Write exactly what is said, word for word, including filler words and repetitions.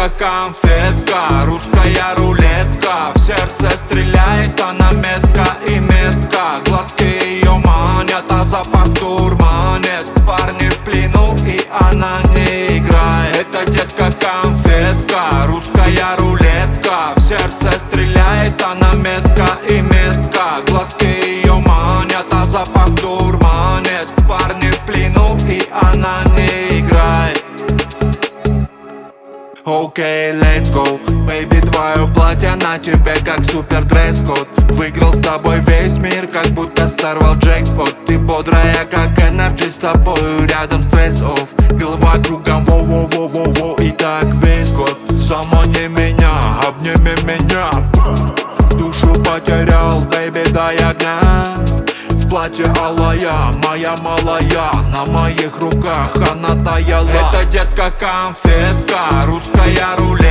детка конфетка, русская рулетка. В сердце стреляет она метко и метко. Глазки ее манят, а запах дурманит. Парни в плену и она не играет. Это детка конфетка, русская рулетка. В сердце стреляет она метко и метко. Глазки ее манят, а запах дурманит. Парни в плену и она не играет. Окей, okay, let's go, baby, твое платье на тебе как супер дресс-код. Выиграл с тобой весь мир, как будто сорвал джекпот. Ты бодрая, как энерджи, с тобою рядом стресс-офф. Голова кругом, во-во-во-во-во, и так весь год. Замани меня, обними меня. Душу потерял, baby, дай огня. В платье алая, моя малая, на моих руках она таяла. Это детка конфетка, русская рулетка.